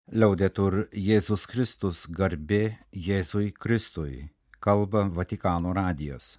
Liaudetur Jėzus Kristus, garbė Jėzui Kristui, kalba Vatikano radijas.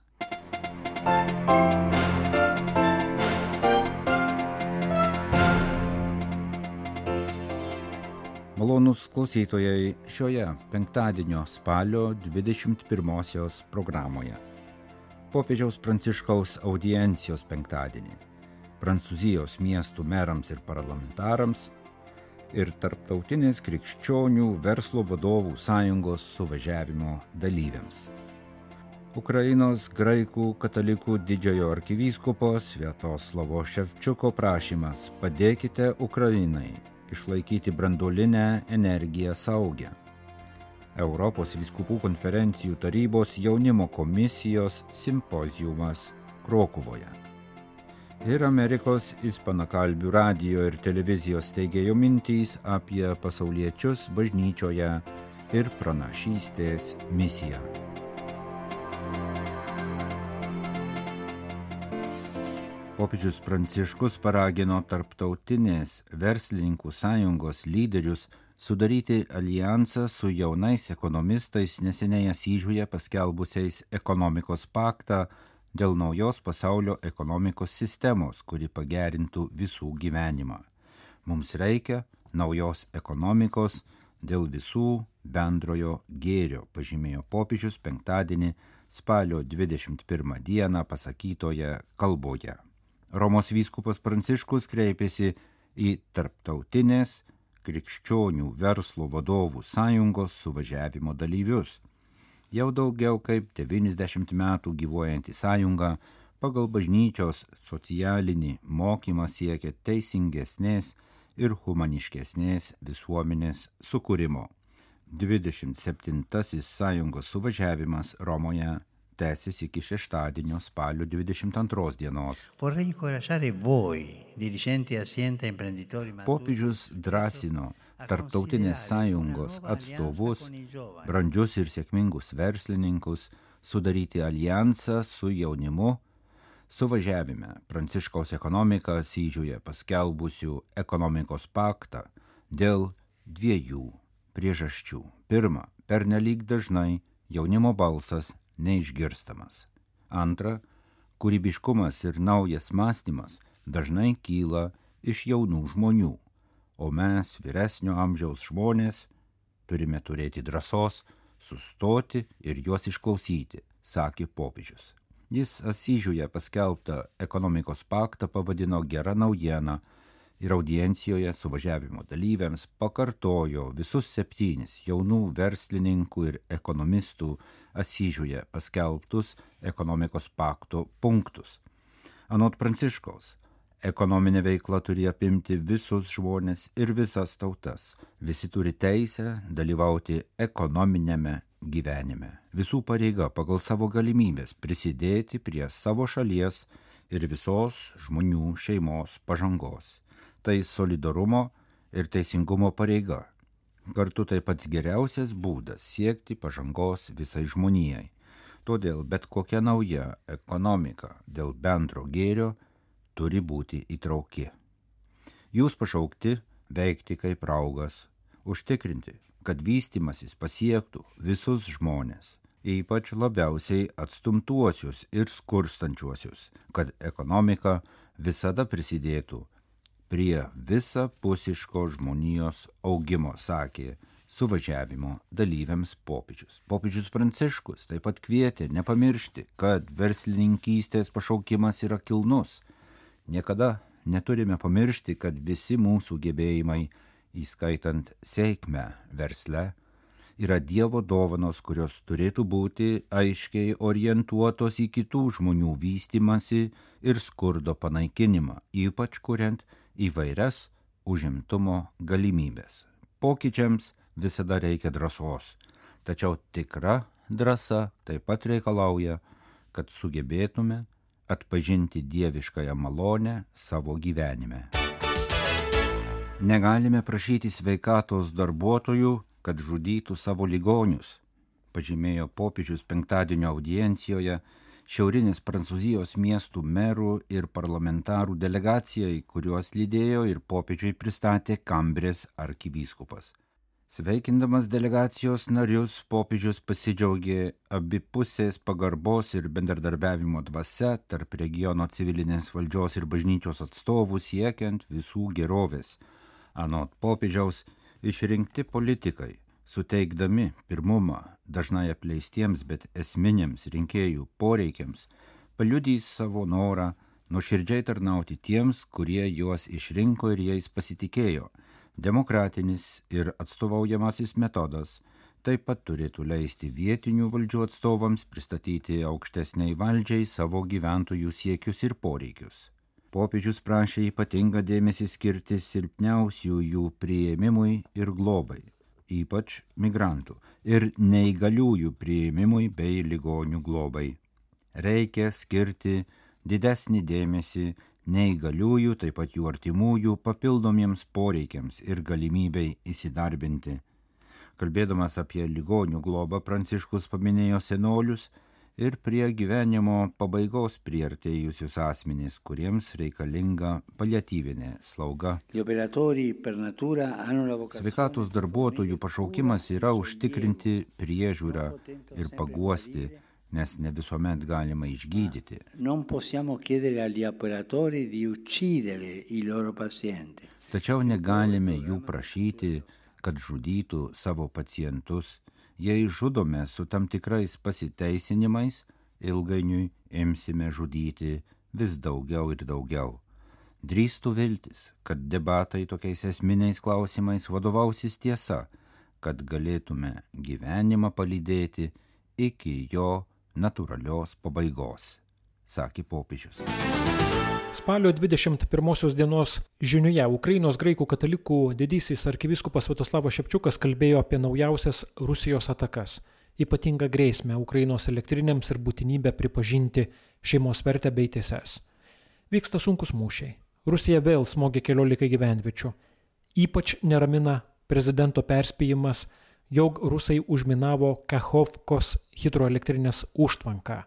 Malonūs klausytojai šioje penktadienio spalio 21 programoje. Popiežiaus Pranciškaus audiencijos penktadienį, Prancūzijos miestų merams ir parlamentarams ir Tarptautinės krikščionių verslo vadovų sąjungos suvažiavimo dalyviams. Ukrainos graikų katalikų didžiojo arkivyskupo Sviatoslavo Ševčiuko prašymas: padėkite Ukrainai išlaikyti branduolinę energiją saugią. Europos vyskupų konferencijų tarybos jaunimo komisijos simpoziumas Krokuvoje. Ir Amerikos ispanakalbių radijo ir televizijos steigėjo mintys apie pasauliečius bažnyčioje ir pranašystės misiją. Popiežius Pranciškus paragino Tarptautinės verslininkų sąjungos lyderius sudaryti alijansą su jaunais ekonomistais neseniai Asyžiuje paskelbusiais ekonomikos paktą dėl naujos pasaulio ekonomikos sistemos, kuri pagerintų visų gyvenimą. Mums reikia naujos ekonomikos dėl visų bendrojo gėrio, pažymėjo popiežius penktadienį spalio 21 dieną pasakytoje kalboje. Romos vyskupas Pranciškus kreipėsi į Tarptautinės krikščionių verslo vadovų sąjungos suvažiavimo dalyvius. Jau daugiau kaip 90 metų gyvuojanti sąjunga pagal bažnyčios socialinį mokymą siekia teisingesnės ir humaniškesnės visuomenės sukūrimo. 27. sąjungos suvažiavimas Romoje tęsis iki šeštadienio spalio 22 dienos. Popiežius drąsino Tarptautinės sąjungos atstovus, brandžius ir sėkmingus verslininkus, sudaryti alijansą su jaunimu. Suvažiavime Pranciškaus ekonomika Asyžiuje paskelbusių ekonomikos paktą dėl dviejų priežasčių. Pirma, pernelyg dažnai jaunimo balsas neišgirstamas. Antra, kūrybiškumas ir naujas mąstymas dažnai kyla iš jaunų žmonių, o mes, vyresnio amžiaus žmonės, turime turėti drąsos sustoti ir juos išklausyti, sakė popiežius. Jis Asyžiuje paskelbtą ekonomikos paktą pavadino gera naujiena ir audiencijoje suvažiavimo dalyviams pakartojo visus 7 jaunų verslininkų ir ekonomistų Asyžiuje paskelbtus ekonomikos pakto punktus. Anot Pranciškaus, ekonominė veikla turi apimti visus žmones ir visas tautas. Visi turi teisę dalyvauti ekonominėme gyvenime. Visų pareiga pagal savo galimybės prisidėti prie savo šalies ir visos žmonių šeimos pažangos. Tai solidarumo ir teisingumo pareiga. Kartu tai pats geriausias būdas siekti pažangos visai žmonijai. Todėl bet kokia nauja ekonomika dėl bendro gėrio turi būti įtrauki. Jūs pašaukti veikti kaip raugas, užtikrinti, kad vystymasis pasiektų visus žmonės, ypač labiausiai atstumtuosius ir skurstančiuosius, kad ekonomika visada prisidėtų prie visapusiško žmonijos augimo, sakė suvažiavimo dalyviams popiežius. Popiežius Pranciškus taip pat kvietė nepamiršti, kad verslininkystės pašaukimas yra kilnus. Niekada neturime pamiršti, kad visi mūsų gebėjimai, įskaitant sėkmę versle, yra Dievo dovanos, kurios turėtų būti aiškiai orientuotos į kitų žmonių vystymasi ir skurdo panaikinimą, ypač kuriant įvairias užimtumo galimybės. Pokyčiams visada reikia drąsos, tačiau tikra drąsa taip pat reikalauja, kad sugebėtume atpažinti dieviškąją malonę savo gyvenime. Negalime prašyti sveikatos darbuotojų, kad žudytų savo ligonius, pažymėjo popiežius penktadienio audiencijoje šiaurinės Prancūzijos miestų merų ir parlamentarų delegacijai, kuriuos lydėjo ir popiežiui pristatė Kambrės arkivyskupas. Sveikindamas delegacijos narius, popiežius pasidžiaugė abipusės pagarbos ir bendradarbiavimo dvasia tarp regiono civilinės valdžios ir bažnyčios atstovų siekiant visų gerovės. Anot popiežiaus, išrinkti politikai, suteikdami pirmumą dažnai apleistiems, bet esminiams rinkėjų poreikiams, paliudys savo norą nuoširdžiai tarnauti tiems, kurie juos išrinko ir jais pasitikėjo. Demokratinis ir atstovaujamasis metodas taip pat turėtų leisti vietinių valdžių atstovams pristatyti aukštesniai valdžiai savo gyventojų siekius ir poreikius. Popiežius prašė ypatingą dėmesį skirti silpniausiųjų priėmimui ir globai, ypač migrantų, ir neįgaliųjų priėmimui bei ligonių globai. Reikia skirti didesnį dėmesį neįgaliųjų, taip pat jų artimųjų papildomiems poreikiams ir galimybei įsidarbinti. Kalbėdamas apie ligonių globą, Pranciškus paminėjo senolius ir prie gyvenimo pabaigos priartėjusius asmenys, kuriems reikalinga paliatyvinė slauga. Sveikatos darbuotojų pašaukimas yra užtikrinti priežiūrą ir paguosti, nes ne visuomet galima išgydyti. Tačiau negalime jų prašyti, kad žudytų savo pacientus. Jei žudome su tam tikrais pasiteisinimais, ilgainiui imsime žudyti vis daugiau ir daugiau. Drįstu viltis, kad debatai tokiais esminiais klausimais vadovausis tiesa, kad galėtume gyvenimą palydėti iki jo natūralios pabaigos, sakė popiežius. Spalio 21 dienos žiniuje Ukrainos graikų katalikų didysis arkivyskupas Sviatoslavas Šepčiukas kalbėjo apie naujausias Rusijos atakas, ypatingą grėsmę Ukrainos elektrinėms ir būtinybę pripažinti šeimos vertę bei teises. Vyksta sunkus mūšiai. Rusija vėl smogė 14 gyvenviečių. Ypač neramina prezidento perspėjimas, jog rusai užminavo Kachovkos hidroelektrinės užtvanką,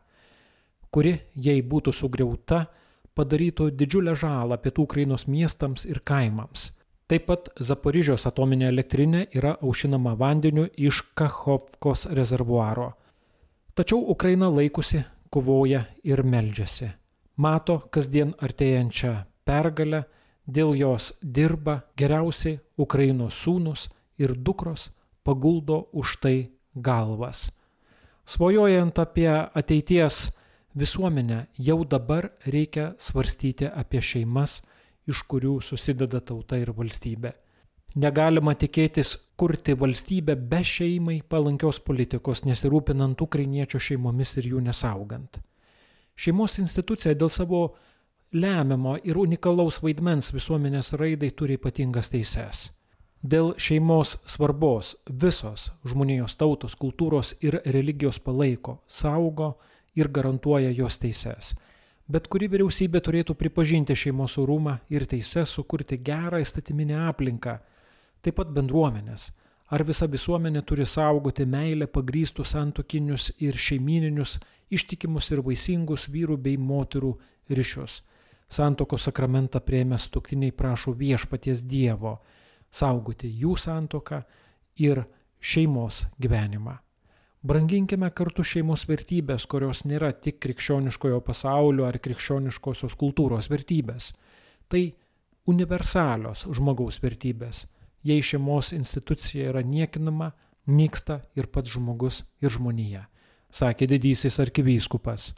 kuri, jei būtų sugriauta, padarytų didžiulę žalą pietų Ukrainos miestams ir kaimams. Taip pat Zaporižios atominė elektrinė yra aušinama vandeniu iš Kachovkos rezervuaro. Tačiau Ukraina laikosi, kovoja ir meldžiasi. Mato kasdien artėjančią pergalę, dėl jos dirba geriausi Ukrainos sūnus ir dukros, paguldo už tai galvas. Svajojant apie ateities visuomenę, jau dabar reikia svarstyti apie šeimas, iš kurių susideda tauta ir valstybė. Negalima tikėtis kurti valstybę be šeimai palankios politikos, nesirūpinant ukrainiečių šeimomis ir jų nesaugant. Šeimos institucija dėl savo lemiamo ir unikalaus vaidmens visuomenės raidai turi ypatingas teises. Dėl šeimos svarbos visos žmonijos tautos, kultūros ir religijos palaiko, saugo ir garantuoja jos teises. Bet kuri vyriausybė turėtų pripažinti šeimos orumą ir teises, sukurti gerą įstatyminę aplinką, taip pat bendruomenės. Ar visa visuomenė turi saugoti meilę pagrįstus santuokinius ir šeimininius, ištikimus ir vaisingus vyrų bei moterų ryšius. Santuokos sakramentą priėmę sutuoktiniai prašo viešpaties Dievo saugoti jų santuoką ir šeimos gyvenimą. Branginkime kartu šeimos vertybės, kurios nėra tik krikščioniškojo pasaulio ar krikščioniškosios kultūros vertybės. Tai universalios žmogaus vertybės. Jei šeimos institucija yra niekinama, nyksta ir pats žmogus ir žmonija, sakė didysis arkivyskupas.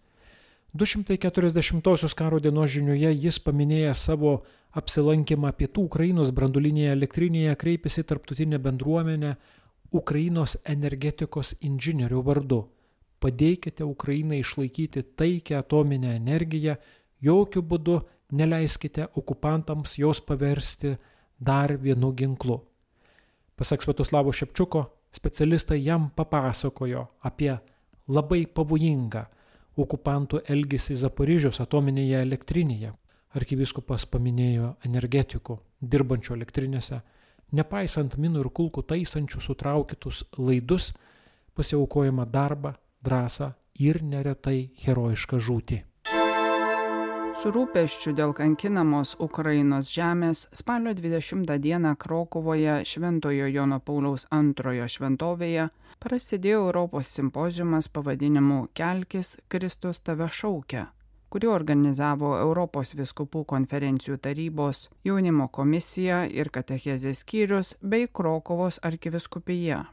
240-osios karo dienos žiniuje jis paminėjęs savo apsilankymą pietų Ukrainos branduolinėje elektrinėje kreipėsi tarptautinę bendruomenę Ukrainos energetikos inžinierių vardu. Padėkite Ukrainai išlaikyti taikią atominę energiją, jokių būdų neleiskite okupantams jos paversti dar vienu ginklu. Pasak Sviatoslavo Šepčiuko, specialistai jam papasakojo apie labai pavojingą okupantų elgesį Zaporižios atominėje elektrinėje. Arkivyskupas paminėjo energetikų, dirbančių elektrinėse, nepaisant minų ir kulkų taisančių sutraukytus laidus, pasiaukojimą darbą, drąsą ir neretai herojišką žūtį. Su rūpesčiu dėl kankinamos Ukrainos žemės spalio 20 dieną Krokuvoje Šventojo Jono Pauliaus II šventovėje prasidėjo Europos simpoziumas pavadinimu Kelkis, Kristus tave šaukia, kurį organizavo Europos vyskupų konferencijų tarybos, jaunimo komisija ir katechezės skyrius bei Krokuvos arkivyskupija.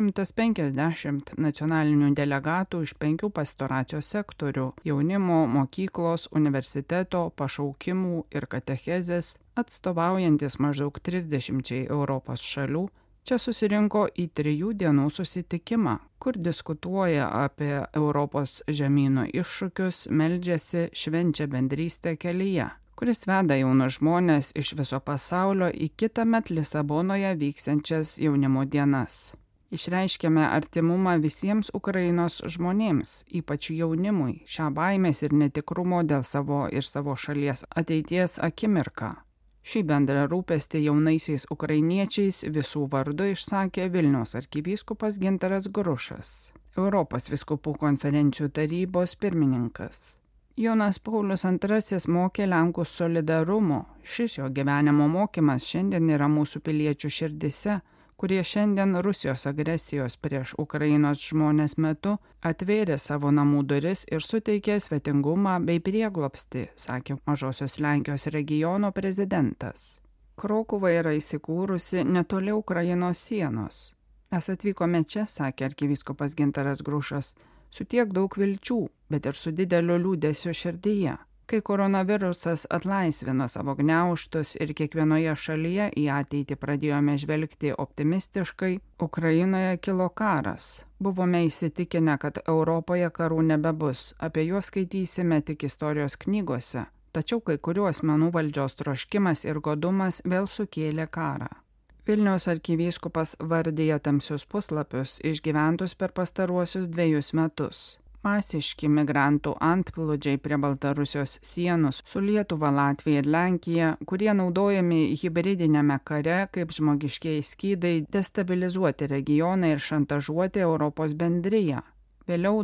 150 nacionalinių delegatų iš 5 pastoracijos sektorių – jaunimo, mokyklos, universiteto, pašaukimų ir katechezės, atstovaujantis maždaug 30 Europos šalių, čia susirinko į 3 dienų susitikimą, kur diskutuoja apie Europos žemyno iššūkius, meldžiasi, švenčia bendrystę kelyje, kuris veda jaunus žmones iš viso pasaulio į kitąmet Lisabonoje vyksiančias jaunimo dienas. Išreiškėme artimumą visiems Ukrainos žmonėms, ypač jaunimui, šią baimės ir netikrumo dėl savo ir savo šalies ateities akimirką. Šį bendrą rūpestį jaunaisiais ukrainiečiais visų vardu išsakė Vilniaus arkivyskupas Gintaras Grušas, Europos vyskupų konferencijų tarybos pirmininkas. Jonas Paulius II mokė Lenkus solidarumo. Šis jo gyvenimo mokymas šiandien yra mūsų piliečių širdise, kurie šiandien Rusijos agresijos prieš Ukrainos žmonės metu atvėrė savo namų duris ir suteikė svetingumą bei prieglobstį, sakė Mažosios Lenkijos regiono prezidentas. Krokuva yra įsikūrusi netoli Ukrainos sienos. Mes atvykome čia, sakė arkivyskupas Gintaras Grušas, su tiek daug vilčių, bet ir su dideliu liūdesiu širdyje. Kai koronavirusas atlaisvino savo gniaužtus ir kiekvienoje šalyje į ateitį pradėjome žvelgti optimistiškai, Ukrainoje kilo karas. Buvome įsitikinę, kad Europoje karų nebebus, apie juos skaitysime tik istorijos knygose, tačiau kai kurių asmenų valdžios troškimas ir godumas vėl sukėlė karą. Vilniaus arkivyskupas vardija tamsius puslapius išgyventus per pastaruosius 2 metus. Masiški migrantų antplūdžiai prie Baltarusijos sienos su Lietuva, Latvija ir Lenkija, kurie naudojami hibridinėme kare kaip žmogiškieji skydai destabilizuoti regioną ir šantažuoti Europos bendriją. Vėliau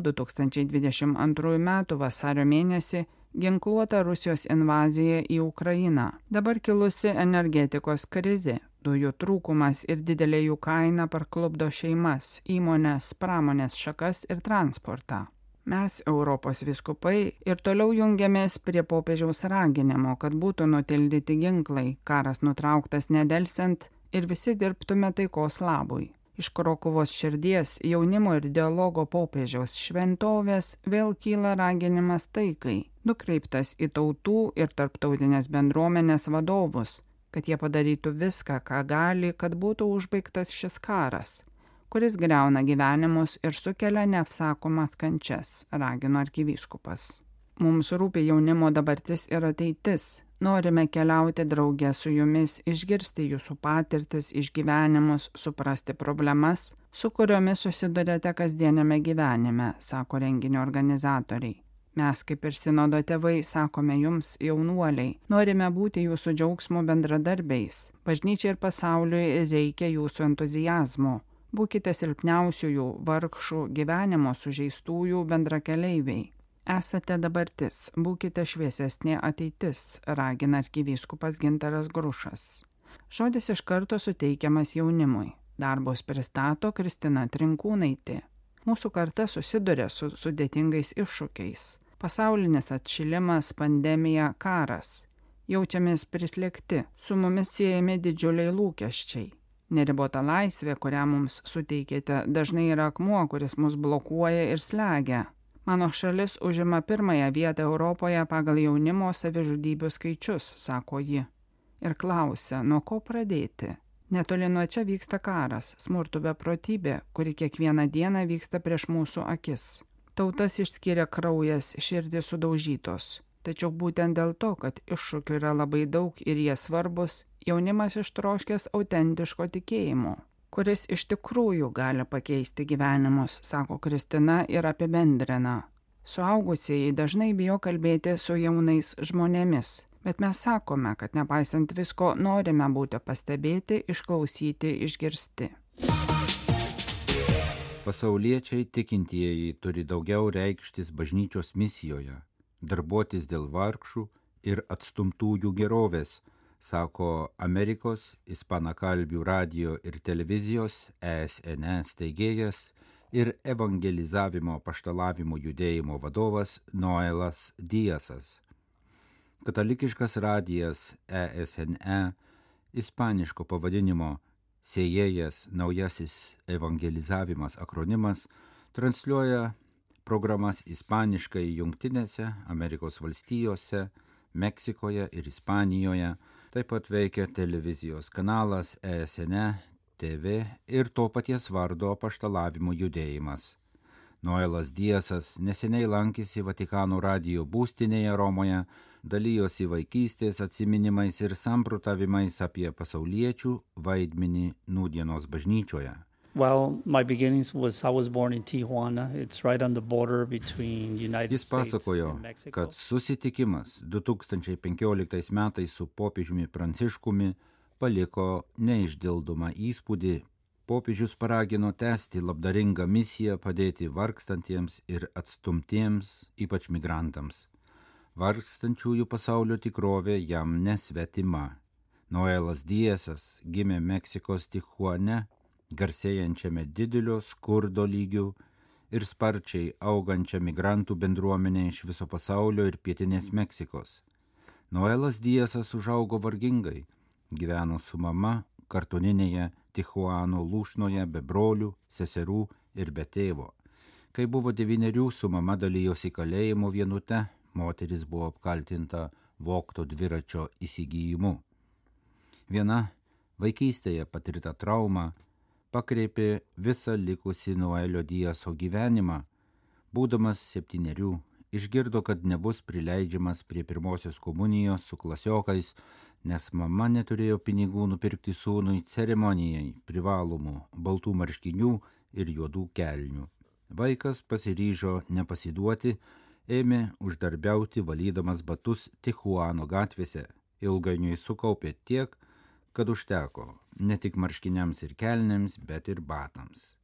2022 m. vasario mėnesį ginkluota Rusijos invazija į Ukrainą. Dabar kilusi energetikos krizė, dujų trūkumas ir didelė jų kaina parklupdo šeimas, įmones, pramonės šakas ir transportą. Mes, Europos vyskupai, ir toliau jungiamės prie popiežiaus raginimo, kad būtų nutildyti ginklai, karas nutrauktas nedelsiant ir visi dirbtume taikos labui. Iš Krokuvos širdies, jaunimo ir dialogo popiežiaus šventovės vėl kyla raginimas taikai, nukreiptas į tautų ir tarptautinės bendruomenės vadovus, kad jie padarytų viską, ką gali, kad būtų užbaigtas šis karas, kuris griauna gyvenimus ir sukelia neapsakomas kančias, ragino arkivyskupas. Mums rūpi jaunimo dabartis ir ateitis. Norime keliauti drauge su jumis, išgirsti jūsų patirtis, išgyvenimus, suprasti problemas, su kuriomis susidurėte kasdienėme gyvenime, sako renginio organizatoriai. Mes, kaip ir sinodo tėvai, sakome jums, jaunuoliai, norime būti jūsų džiaugsmo bendradarbiais. Bažnyčiai ir pasauliui reikia jūsų entuzijazmo. Būkite silpniausiųjų, vargšų, gyvenimo sužeistųjų bendrakeleiviai. Esate dabartis, būkite šviesesnė ateitis, ragina arkivyskupas Gintaras Grušas. Žodis iš karto suteikiamas jaunimui. Darbus pristato Kristina Trinkūnaitė. Mūsų karta susiduria su sudėtingais iššūkiais. Pasaulinis atšilimas, pandemija, karas. Jaučiamės prislėgti, su mumis siejami didžiuliai lūkesčiai. Neribota laisvė, kurią mums suteikėte, dažnai yra akmuo, kuris mus blokuoja ir slegia. Mano šalis užima 1 vietą Europoje pagal jaunimo savižudybių skaičius, sako ji. Ir klausia, nuo ko pradėti. Netoli nuo čia vyksta karas, smurtų beprotybė, kuri kiekvieną dieną vyksta prieš mūsų akis. Tautas išskiria kraujas, širdys sudaužytos. Tačiau būtent dėl to, kad iššūkių yra labai daug ir jie svarbus, jaunimas ištroškęs autentiško tikėjimo, kuris iš tikrųjų gali pakeisti gyvenimus, sako Kristina ir apibendrina. Suaugusieji dažnai bijo kalbėti su jaunais žmonėmis, bet mes sakome, kad nepaisant visko norime būti pastebėti, išklausyti, išgirsti. Pasauliečiai tikintieji turi daugiau reikštis bažnyčios misijoje, darbuotis dėl vargšų ir atstumtųjų gerovės, sako Amerikos ispanakalbių radio ir televizijos ESN steigėjas ir evangelizavimo paštalavimo judėjimo vadovas Noelas Diasas. Katalikiškas radijas ESNE, ispaniško pavadinimo Sėjėjas naujasis evangelizavimas akronimas, transliuoja programas ispaniškai Jungtinėse Amerikos valstijose, Meksikoje ir Ispanijoje. Taip pat veikia televizijos kanalas ESN TV ir to paties vardo apaštalavimo judėjimas. Noelas Diasas neseniai lankėsi Vatikano radijo būstinėje Romoje, dalijosi vaikystės atsiminimais ir samprotavimais apie pasauliečių vaidmenį nūdienos bažnyčioje. Well, my beginnings I was born in Tijuana. It's right on the border between United Jis pasakojo, States and Mexico. kad susitikimas 2015 metais su popiežiumi Pranciškumi paliko neišdildomą įspūdį. Popiežius paragino tęsti labdaringą misiją padėti vargstantiems ir atstumtiems, ypač migrantams. Vargstančiųjų pasaulio tikrovė jam nesvetima. Noelas Diasas gimė Meksikos Tijuane, garsėjančiame didelio skurdo lygių ir sparčiai augančią migrantų bendruomenę iš viso pasaulio ir pietinės Meksikos. Noelas Diasas užaugo vargingai, gyveno su mama kartoninėje Tijuano lūšnoje be brolių, seserų ir be tėvo. Kai buvo 9, su mama dalijosi kalėjimo vienute, moteris buvo apkaltinta vogto dviračio įsigijimu. Viena vaikystėje patirta trauma pakreipė visą likusį Noelio Diaso gyvenimą. Būdamas 7, išgirdo, kad nebus prileidžiamas prie pirmosios komunijos su klasiokais, nes mama neturėjo pinigų nupirkti sūnui ceremonijai privalomų baltų marškinių ir juodų kelnių. Vaikas pasiryžo nepasiduoti, ėmė uždarbiauti valydamas batus Tijuano gatvėse. Ilgainiui sukaupė tiek, kad užteko ne tik marškiniams ir kelnėms, bet ir batams.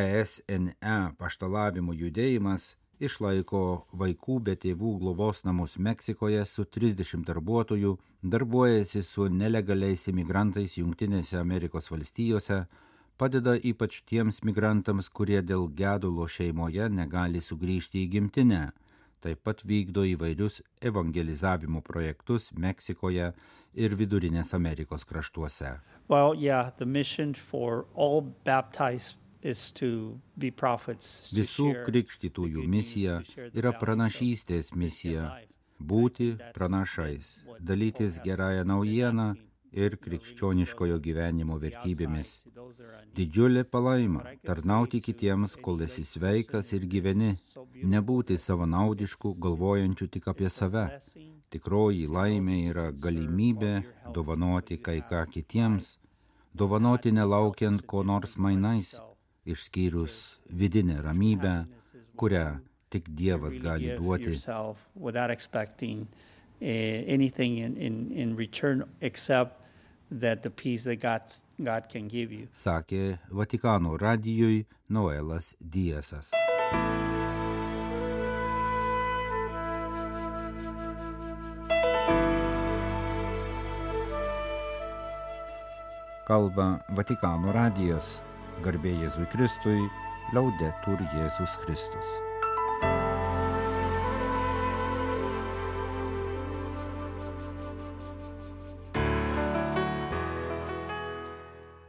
ESNE paštalavimo judėjimas išlaiko vaikų be tėvų globos namus Meksikoje su 30 darbuotojų, darbuojasi su nelegaliais imigrantais Jungtinėse Amerikos valstijose, padeda ypač tiems migrantams, kurie dėl gedulo šeimoje negali sugrįžti į gimtinę. Taip pat vykdo įvairius evangelizavimo projektus Meksikoje ir Vidurinės Amerikos kraštuose. Well, yeah, the mission for all baptized is to be prophets. Visų krikštytųjų misija yra pranašystės misija – būti pranašais, dalytis gerąją naujieną ir krikščioniškojo gyvenimo vertybėmis. Didžiulė palaima – tarnauti kitiems, kol esi sveikas ir gyveni, nebūti savanaudiškų, galvojančių tik apie save. Tikroji laimė yra galimybė dovanoti kai ką kitiems, dovanoti nelaukiant ko nors mainais, išskyrus vidinę ramybę, kurią tik Dievas gali duoti. Sakė Vatikano radijui Noelas Diasas. Kalba Vatikano radijas. Garbė Jėzui Kristui, Laudetur Jėzus Kristus.